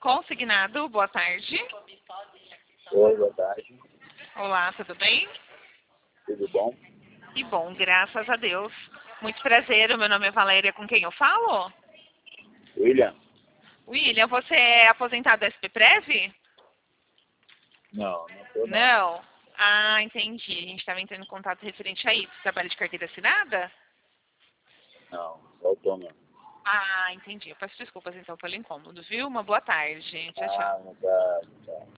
Consignado, boa tarde. Oi, boa tarde. Olá, tudo bem? Tudo bom? Que bom, graças a Deus. Muito prazer, o meu nome é Valéria, com quem eu falo? William? William, você é aposentado da SP-Prev? Não, não tô não. Não? Ah, entendi. A gente estava entrando em contato referente a isso. Trabalho de carteira assinada? Não, só autônomo. Ah, entendi. Eu peço desculpas então pelo incômodo, viu? Uma boa tarde. Tchau, tchau. Ah, não tá.